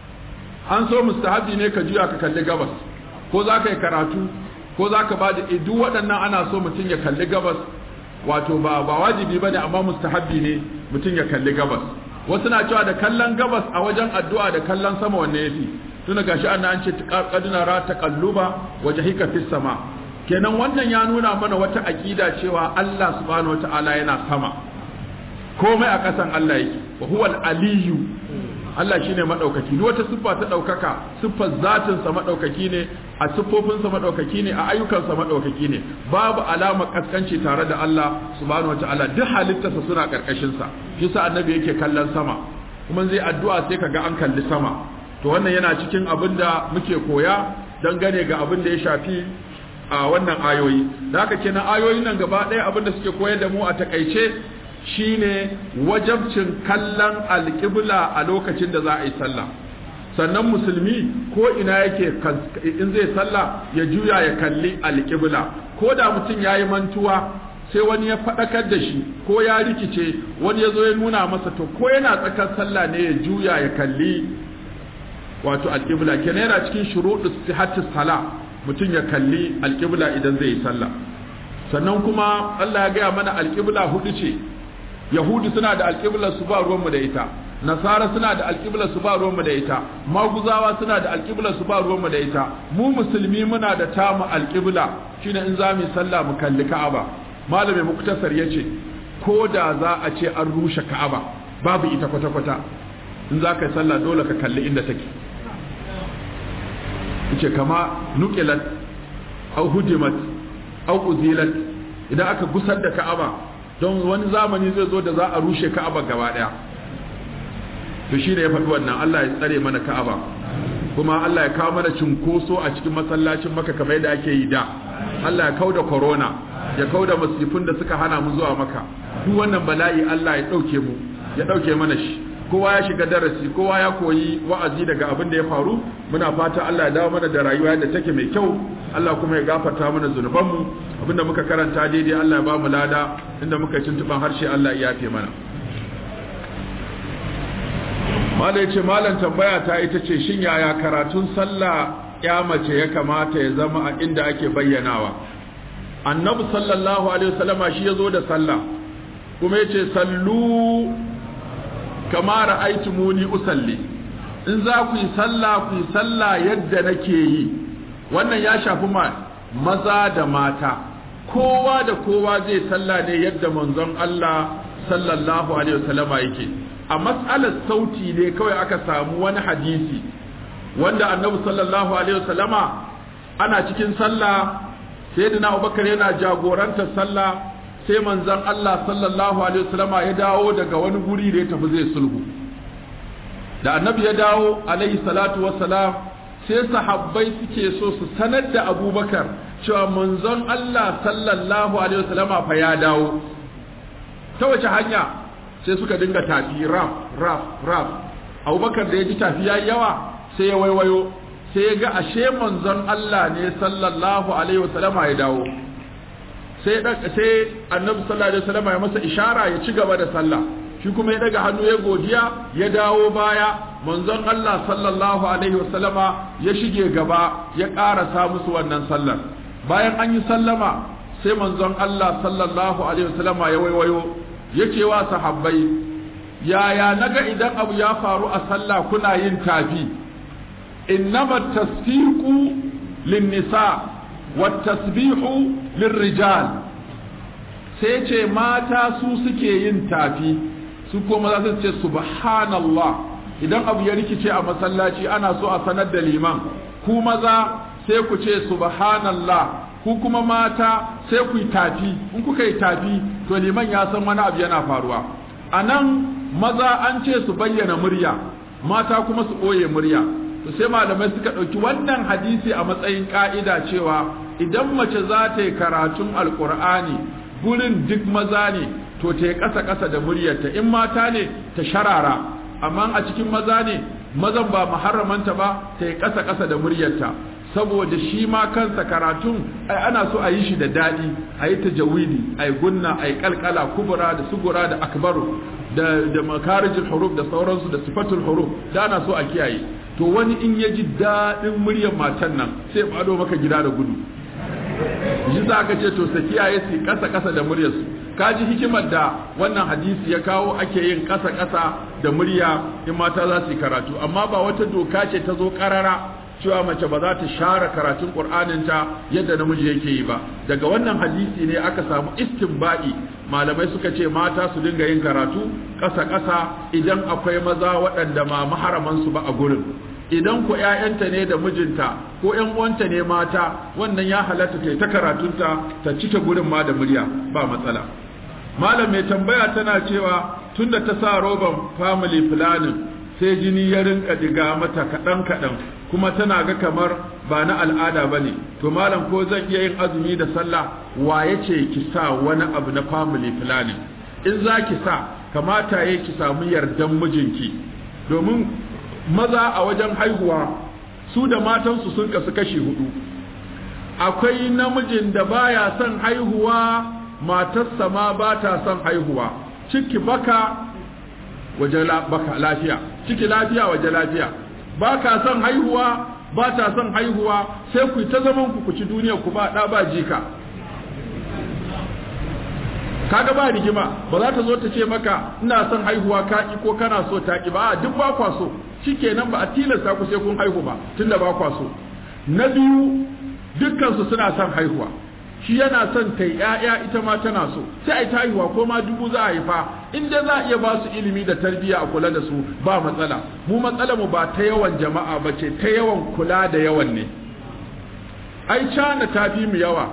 an so mustahabi ne ka juya ka kalli gabas, ko za ka yi karatu ko za ka ba da duk waɗannan ana so mutum ya kalli gabas. Wato ba ba wajibi bane amma mustahabi ne mutum ya kalli gabas. Wasu na cewa da kallon gabas a wajen addu'a da kallon sama wanne yafi, tuna gashi annan an ce qadna ra taqalluba wajhika fis sama. Kenan wannan ya nuna mana wata aqida cewa Allah subhanahu wataala yana sama, komai a kasan Allah yake, wa huwal aliyyu, Allah shine madaukaki. Duk wata siffa ta daukaka, siffar zatin sa madaukaki ne, a siffofin sa madaukaki ne, a ayyukan sa madaukaki ne. Babu alama kaskanci tare da Allah subhanahu wataala, duk halittarsa suna karkashin sa. Yasa annabi yake kallon sama, kuma zai addu'a sai kaga an kalli sama. To wannan yana cikin abin da muke koya dangane ga abin da ya shafi a wannan ayoyi. Da haka kenan ayoyin nan gaba ɗaya abin da suke koyar da mu a takaice shine wajabcin kallon alƙibla a lokacin da za a yi sallah. Sannan musulmi ko ina yake in zai sallah ya juya ya kalli alƙibla. Ko da mutum ya yi mantuwa sai wani ya faɗakar da shi ko ya rikice, wani ya zo ya nuna masa, to ko yana tsakar sallah ne ya juya ya kalli wato alƙibla. Kenan yana cikin shuruɗus sihhatis sala, mutum ya kalli alƙibla idan zai yi sallah. Sannan kuma Allah ya gaya mana alƙibla hudu ce, yahudu suna da alƙiblar su ba ruwanmu da ita, nasara suna da alƙiblar su ba ruwanmu da ita, maguzawa suna da alƙiblar su ba ruwanmu da ita, mu musulmi muna da tamu alƙibla shine in za mu yi sallah mu kalli Ka'aba. Malamin Muktasar yace ko da za a ce an rushe Ka'aba babu ita kwata kwata in za ka yi sallah dole ka kalli inda take. Yace kama nuqilat aw hudimat aw uzilat, idan aka gusar da Ka'aba don wani zamani zai zo da za a rushe Ka'aba gaba daya. To shine ya faɗi wannan, Allah ya tsare mana Ka'aba, kuma Allah ya kawo mana cinkoso a cikin masallacin Makka kamar yadda ake yi da. Allah ya kauda corona, ya kauda masifin da suka hana mu zuwa Makka. Duk wannan bala'i Allah ya dauke mu, ya dauke mana shi. Kowa ya shiga darasi, kowa ya koyi wa'azi daga abin da ya faru. Muna fata Allah ya dawo mana da rayuwa da take mai kyau, Allah kuma ya gafarta mana zunubanmu. Abinda muka karanta daidai Allah ya ba mu lada, inda muka tuntuban harshe Allah ya yafe mana. Malai ce malam tambaya ta ita ce shin yaya karatun sallah ya mace ya kamata ya zama a inda ake bayyanawa? Annabi sallallahu alaihi wasallama shi yazo da sallah kuma yace sallu kama ra'aytumuni usalli, in za ku yi sallah ku yi sallah yadda nake yi. Wannan ya shafi ma maza da mata, kowa da kowa zai sallah ne yadda manzon Allah sallallahu alaihi wasallama yake. A matsalar sauti ne kawai aka samu wani hadisi wanda annabi sallallahu alaihi wasallama ana cikin sallah, sayyidina Abubakar yana jagorantar sallah, sai manzon Allah sallallahu alaihi wasallama ya dawo daga wani guri da ya tafi zai sulhu. Da annabi ya dawo alaihi salatu wassalam, sai sahabbai suke so su sanar da Abubakar cewa manzon Allah sallallahu alaihi wasallama fa ya dawo. Ta wace hanya? Sai suka dinga tafi raf raf raf. Abubakar da ya ji tafi yayi yawa sai ya waiwayo, sai ya ga ashe manzon Allah ne sallallahu alaihi wasallama ya dawo. Sai sai annabi sallallahu alaihi wasallama ya masa ishara ya ci gaba da sallah, shi kuma ya daga hannu ya godiya ya dawo baya. Manzon Allah sallallahu alaihi wasallama ya shige gaba ya ƙarasa musu wannan sallar. Bayan an yi sallama sai manzon Allah sallallahu alaihi wasallama ya waiwayo ya ce wa sahabbai, yaya naga idan abu ya faru a sallah kuna yin tafi? Innama tasfiqu lin-nisa wat tasbihu lir-rijal. Sai ce mata su suke yin tafi, su kuma za su ce subhanallah. Idan abu ya rikice a masallaci ana so a sanar da liman, ku maza sai ku ce subhanallah, ku kuma mata sai ku yi tafi. In kuka yi tafi to liman ya san wani abu yana faruwa. A nan maza an ce su bayyana murya, mata kuma su ɓoye murya. To sai malamai suka ɗauki wannan hadisi a matsayin ƙa'ida cewa idan mace za ta yi karatun alƙur'ani gurin duk maza ne to ta yi ƙasa-ƙasa da muryarta, in mata ne ta sharara, amma a cikin maza ne mazan ba muharramanta ba ta yi ƙasa-ƙasa da muryarta. Saboda shi ma kansa karatun ai ana so a yi shi da daɗi, a yi tajawidi, a yi gunna, a yi kalkala, kubura da sugura da akbaru da da makarijul huruf da sauransu da sifatul huruf da ana so a kiyaye. To wani in ya ji daɗin muryar matan nan sai faɗo maka gida da gudu. Shi za ka ce to sa kiyaye su ƙasa ƙasa da muryarsu. Ka ji hikimar da wannan hadisi ya kawo ake yin ƙasa ƙasa da murya in mata za su yi karatu, amma ba wata doka ce ta zo ƙarara cewa mace ba za ta share karatun Qur'aninta yadda namiji yake yi ba. Daga wannan hadisi ne aka samu istinba'i, malamai suka ce mata su dinga yin karatu ƙasa-ƙasa idan akwai maza waɗanda ma maharaman su ba a gurin. Idan ko ƴaƴanta ne da mijinta ko ƴan uwanta ne mata, wannan ya halatta ta ta karatunta ta cike gurin ma da murya ba matsala. Malam mai tambaya tana cewa tunda ta sa roban family planning sai jini ya rinka diga mata kaɗan kaɗan, kuma tana ga kamar ba na al'ada ba ne, to malam ko zan iya yin azumi da sallah? Wa ya ce ki sa wani abu na family planning? In za ki sa, kamata ya ki samu yardan mijinki, domin maza a wajen haihuwa su da matansu sun kasu kashi hudu. Akwai namijin da baya son haihuwa, matarsa ma ba ta son haihuwa, ciki baka waje baka lafiya, ciki lafiya waje lafiya. Ba ka son haihuwa, ba ta son haihuwa, sai ku ta zaman ku ku ci duniya ku ba ɗa ba jika. kaga ba rigima, ba za ta zo ta ce maka ina son haihuwa ka ki ko kana so ta ki ba, duk ba kwa so, shikenan ba a tilasta ku sai kun haihu ba tunda ba kwa so. Na biyu dukkan su suna son haihuwa, shi yana son ta yaya ita ma tana so, sai ai ta haihuwa ko ma dubu za a haifa, in dai za a iya ba su ilimi da tarbiyya a kula da su ba matsala. Mu matsala mu ba ta yawan jama'a ba ce, ta yawan kula da yawan ne. Ai China ta fi mu yawa,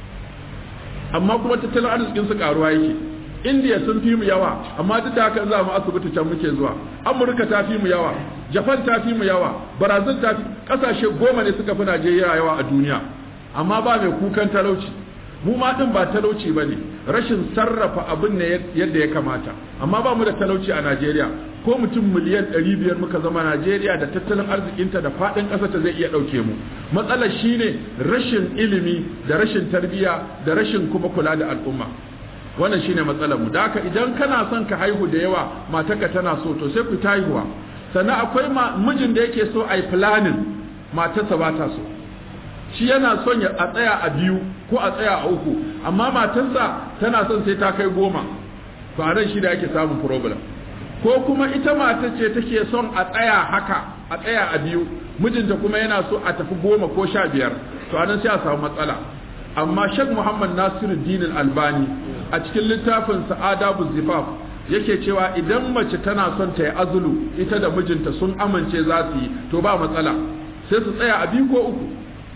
amma kuma tattalin arzikin su karuwa yake. India sun fi mu yawa, amma duk da haka za mu asibiti can muke zuwa. Amurka ta fi mu yawa, Japan ta fi mu yawa, Brazil ta fi, kasashe goma ne suka fi Najeriya yawa a duniya, amma ba mai kukan talauci. Mu ma din ba talauci bane, rashin sarrafa abin ne yadda ya kamata. Amma ba mu da talauci a Najeriya, ko mutum miliyan ɗari biyar muka zama Najeriya da tattalin arzikinta da faɗin ƙasarta zai iya ɗauke mu. Matsalar shine rashin ilimi da rashin tarbiyya da rashin kuma kula da al'umma. Wannan shine matsalar mu. Da haka idan kana son ka haihu da yawa, matarka tana so, to sai ku ta haihuwa. Sannan akwai mijin da yake so ai planning, matarsa ba ta so. Shi yana son ya a tsaya a biyu ko a tsaya a uku, amma matarsa tana son sai ta kai goma. To a nan shi da yake samun problem. Ko kuma ita matar ce take son a tsaya haka, a tsaya a biyu, mijinta kuma yana so a tafi goma ko sha biyar. To a nan sai a samu matsala. Amma Sheikh Muhammad Nasiruddin Al-Albani a cikin littafin Adabu Zifaf yake cewa idan mace tana son ta yi azulu, ita da mijinta sun amince za su yi, to ba matsala, sai su tsaya a biyu ko uku.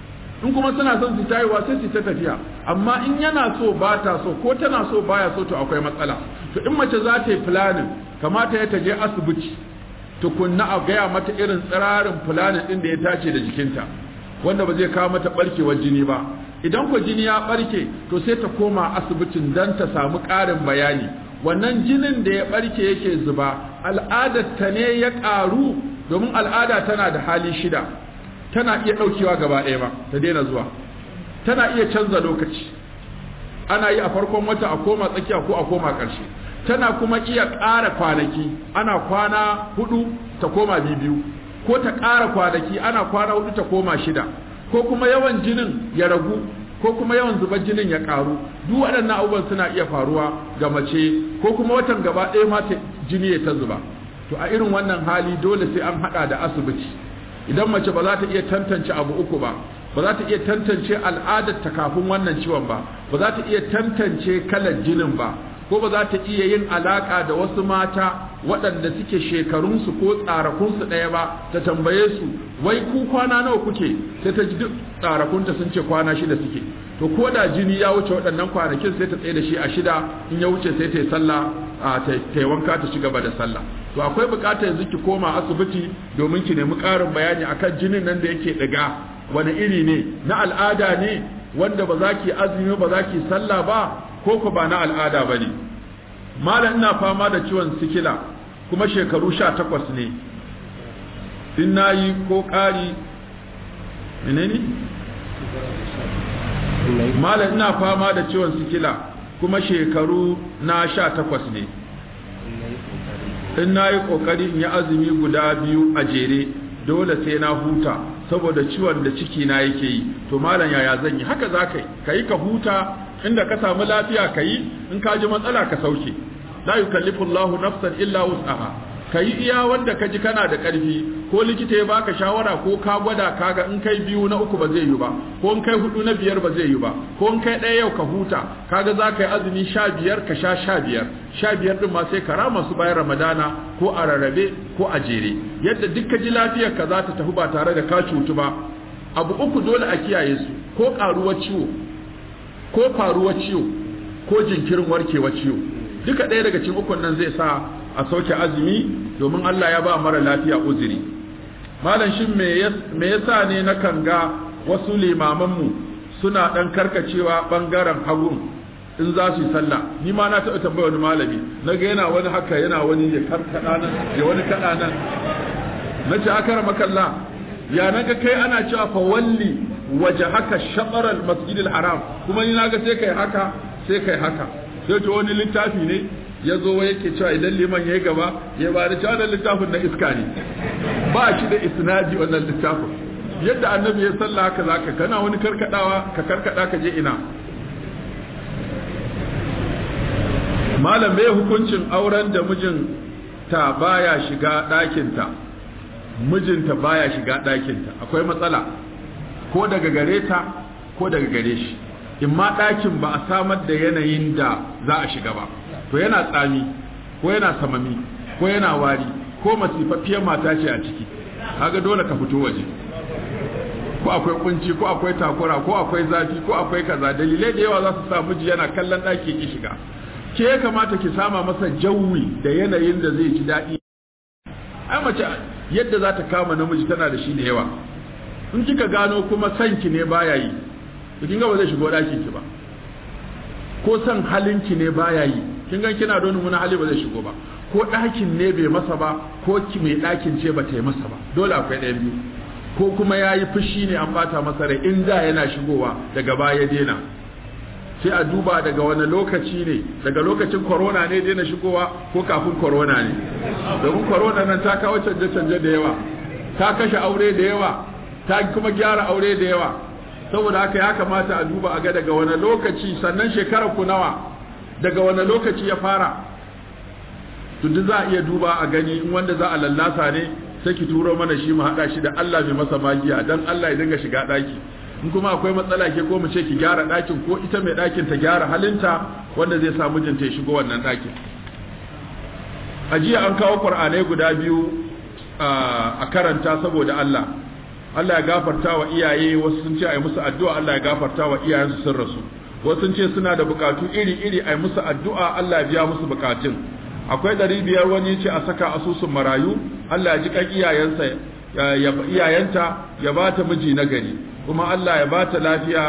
In kuma suna son su tayiwa sai su ta tafiya, amma in yana so ba ta so ko tana so baya so, to akwai matsala. To in mace za ta yi planning, kamata ya ta je asibiti tukunna a gaya mata irin tsirarin planning din da ya tace da jikinta, wanda ba zai kawo mata barkewar jini ba. Idan ko jini ya barke, to sai ta koma asibitin dan ta samu ƙarin bayani. Wannan jinin da ya barke yake zuba, al'adar ta ne ya ƙaru, domin al'ada tana da hali shida. Tana iya ɗaukewa gaba ɗaya ba, ta daina zuwa. Tana iya canza lokaci. Ana yi a farkon wata, a koma tsakiya ko a koma ƙarshe. Tana kuma iya ƙara kwanaki, ana kwana hudu ta koma biyu, ko ta ƙara kwanaki, ana kwana hudu ta koma shida, ko kuma yawan jinin ya ragu, ko kuma yawan zubar jinin ya ƙaru. Duk waɗannan abubuwan suna iya faruwa ga mace, ko kuma watan gaba ɗaya ma jini ya ta zuba. To a irin wannan hali dole sai an haɗa da asibiti. Idan mace ba za ta iya tantance abu uku ba, ba za ta iya tantance al'adar ta kafin wannan ciwon ba, ba za ta iya tantance kalar jinin ba, ko ba za ta iya yin alaka da wasu mata waɗanda suke shekarunsu ko tsarakunsu ɗaya ba, ta tambaye su wai ku kwana nawa kuke, sai ta ji duk tsarakunta sun ce kwana shida suke. To ko da jini ya wuce waɗannan kwanakin sai ta tsaye da shi a shida, in ya wuce sai ta yi sallah, ta yi wanka ta ci gaba da sallah. To akwai buƙatar yanzu ki koma asibiti domin ki nemi ƙarin bayani akan jinin nan da yake ɗiga, wani iri ne, na al'ada ne wanda ba za ki azumi ba za ki sallah ba, ko ku ba na al'ada ba ne. Malam ina fama da ciwon sikila kuma shekaru sha takwas ne, in na yi ko ƙari menene? Malam ina fama da ciwon sikila kuma shekaru na sha takwas ne, in na yi ƙoƙari in yi azumi guda biyu a jere, dole sai na huta saboda ciwon da ciki na yake yi. To malam yaya zan yi? Haka za ka yi, ka yi ka huta, inda ka samu lafiya ka yi, in ka ji matsala ka sauke. La yukallifu Allahu nafsan illa wus'aha. Ka yi iya wanda ka ji kana da ƙarfi, ko likita ya baka shawara ko ka gwada kaga in kai biyu na uku ba zai yi ba, ko in kai hudu na biyar ba zai yi ba, ko in kai ɗaya yau ka huta, kaga za ka yi azumi sha biyar ka sha sha biyar, sha biyar ɗin ma sai ka rama su bayan Ramadana ko a rarrabe ko a jere. Yadda duk ka ji lafiyar ka za ta tafi ba tare da ka cutu ba. Abu uku dole a kiyaye su, ko ƙaruwar ciwo, ko faruwar ciwo, ko jinkirin warkewar ciwo. Duka ɗaya daga cikin ukun nan zai sa a sauke azumi, domin Allah ya ba mara lafiya uzuri. Malam shin me yasa ne na kan ga wasu limamanmu suna dan karkacewa bangaren hagun in za su yi sallah? Ni ma na taɓa tambaya wani malami, naga yana wani haka yana wani ya karkada nan ya wani kada nan, nace akara makalla ya naga kai ana cewa fa walli wajhaka shatr al masjid al haram, kuma ni naga sai kai haka sai kai haka. Sai to wani littafi ne ya zo yake cewa idan liman ya yi gaba ya ba da cewa littafin na iska ne, ba shi da isnadi wannan littafin. Yadda annabi ya salla haka zaka kana wani karkadawa ka karkada ka je ina. malam me hukuncin auren da mijin ta baya shiga ɗakinta mijinta baya shiga ɗakinta akwai matsala ko daga gare ta ko daga gare shi in ma ɗakin ba a samar da yanayin da za a shiga ba to yana tsami ko yana samami ko yana wari ko masifaffiyar mata ce a ciki kaga dole ka fito waje ko akwai kunci ko akwai takura ko akwai zafi ko akwai kaza dalilai da yawa za su sa miji yana kallon ɗaki ki shiga ke ya kamata ki sama masa jawi da yanayin da zai ji daɗi ai mace yadda za ta kama namiji tana da shi da yawa in kika gano kuma sanki ne baya yi to kin ga ba zai shigo ɗakin ki ba ko san halinki ne baya yi kin ga kina don mun hali ba zai shigo ba ko ɗakin ne bai masa ba ko ki mai ɗakin ce ba ta yi masa ba dole akwai ɗayan biyu ko kuma ya yi fushi ne an bata masa rai in da yana shigowa daga baya daina sai a duba daga wani lokaci ne daga lokacin corona ne daina shigowa ko kafin corona ne domin corona nan ta kawo canje-canje da yawa ta kashe aure da yawa ta kuma gyara aure da yawa saboda haka ya kamata a duba a ga daga wani lokaci sannan shekarar ku nawa daga wani lokaci ya fara to duk za a iya duba a gani in wanda za a lallasa ne sai ki turo mana shi mu haɗa shi da Allah mai masa magiya dan Allah ya dinga shiga ɗaki in kuma akwai matsala ke ko mu ce ki gyara ɗakin ko ita mai ɗakin ta gyara halinta wanda zai sa mijinta ya shigo wannan ɗakin a jiya an kawo Qur'anai guda biyu a karanta saboda Allah Allah ya gafarta wa iyaye wasu sun ce ai musu addu'a Allah ya gafarta wa iyayensu sun rasu wasu sun ce suna da bukatu iri-iri ai musu addu'a Allah ya biya musu bukatun akwai ɗari biyar wani ce a saka asusun marayu Allah ya ji kan iyayensa ya iyayenta ya ba ta miji na gari kuma Allah ya ba ta lafiya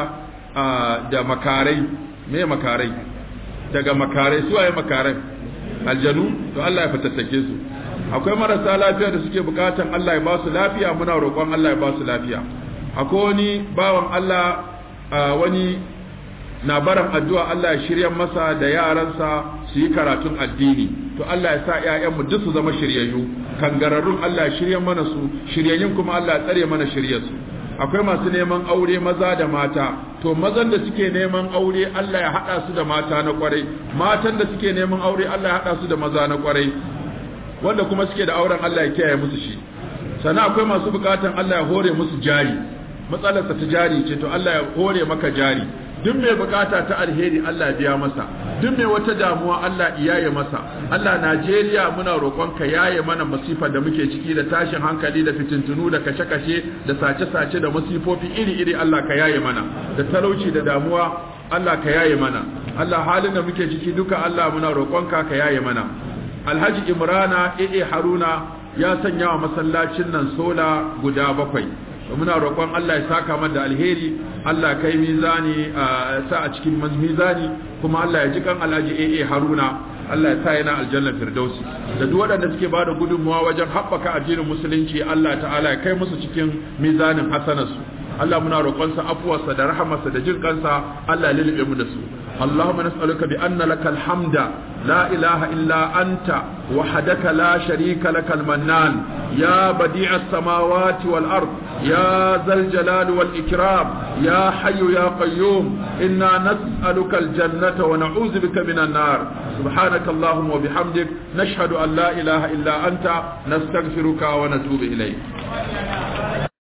da makarai me makarai daga makarai su waye makarai aljanu to Allah ya fatattake su akwai marasa lafiya da suke bukatan Allah ya ba su lafiya muna roƙon Allah ya ba su lafiya akwai wani bawan Allah wani na baran addu'a Allah ya shirya masa da yaransa su yi karatun addini to Allah ya sa ƴaƴanmu duk su zama shiryayyu kangararrun Allah ya shirya mana su shiryayyun kuma Allah ya tsare mana shiryarsu akwai masu neman aure maza da mata to mazan da suke neman aure Allah ya hada su da mata na kwarai matan da suke neman aure Allah ya hada su da maza na kwarai wanda kuma suke da auren Allah ya kiyaye musu shi sannan akwai masu bukatan Allah ya hore musu jari matsalarsa ta jari ce to Allah ya hore maka jari duk mai bukata ta alheri Allah ya biya masa duk mai wata damuwa Allah iyaye masa Allah Najeriya muna roƙon ka yaye mana masifa da muke ciki da tashin hankali da fitintunu da kashe-kashe da sace-sace da masifofi iri-iri Allah ka yaye mana da talauci da damuwa Allah ka yaye mana Allah halin da muke ciki duka Allah muna roƙon ka ka yaye mana Alhaji Imrana Ee Haruna ya sanya wa masallacin nan sola guda bakwai muna roƙon Allah ya saka mana da alheri Allah kai mizani sa a cikin mizani kuma Allah ya ji kan Alhaji Ee Haruna Allah ya sa yana aljanna firdausi da duk waɗanda suke bada gudunmuwa wajen haɓaka addinin musulunci Allah ta'ala ya kai musu cikin mizanin hasanarsu Allah muna roƙonsa afuwarsa da rahamarsa da jin kansa Allah ya lulube mu da su اللهم نسألك بأن لك الحمد لا إله إلا أنت وحدك لا شريك لك المنان يا بديع السماوات والأرض يا ذا الجلال والإكرام يا حي يا قيوم إنا نسألك الجنة ونعوذ بك من النار سبحانك اللهم وبحمدك نشهد أن لا إله إلا أنت نستغفرك ونتوب إليك